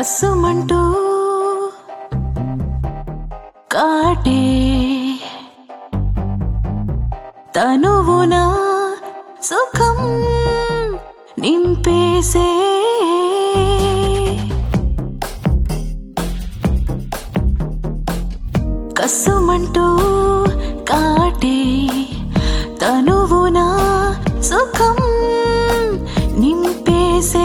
కసుమంటూ కాటే తనువున సుఖం నింపేసే కసుమంటూ కాటే తనువున సుఖం నింపేసే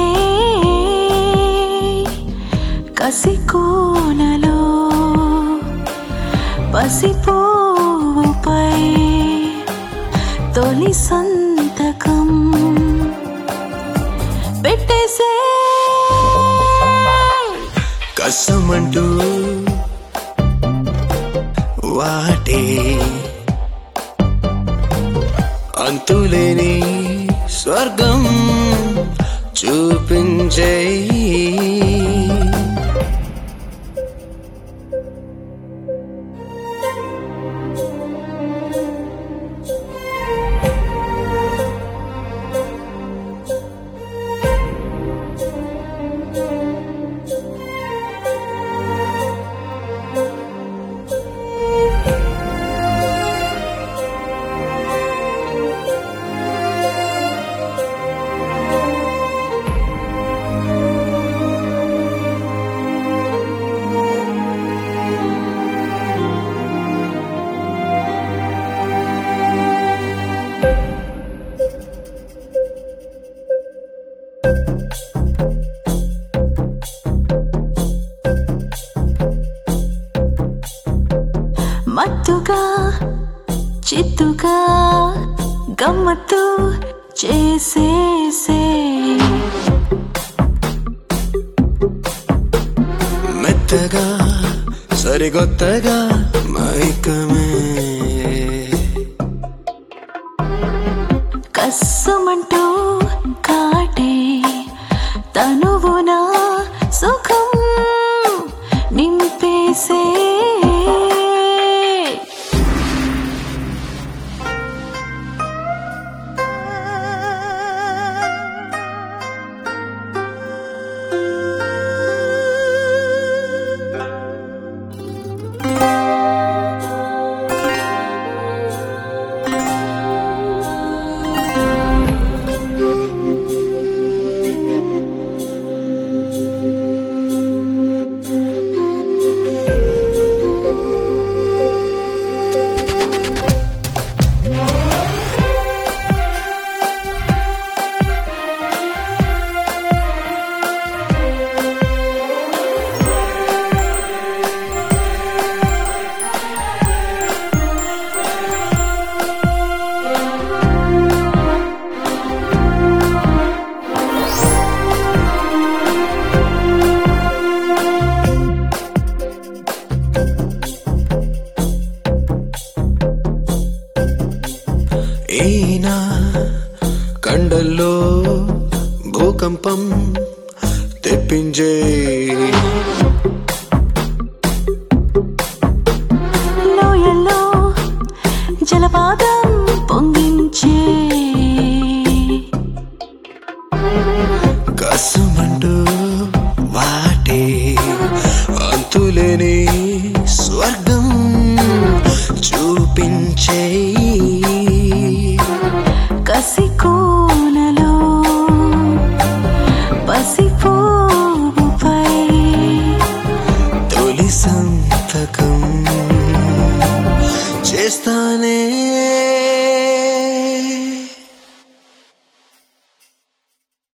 కసికోనలో పసిపోవుపై తొలి సంతకం పెట్టేసే కసమంటూ వాటే అంతులేని స్వర్గం చూపించే మత్తుగా చిత్తుగా గమ్మత్తు చేసేసే మెత్తగా సరికొత్తగా మైకమే కస్సుమంటూ కాటే తనువున సుఖం నింపేసే ఈనా కండల్లో భూకంపం తెప్పించే లోయల్లో జలపాతం పొంగించే కసుమంటూ వాటే అంతులేని స్వర్గం చూపించే కసికోనలో పసిపోవుపై తొలి సంతకం చేస్తానే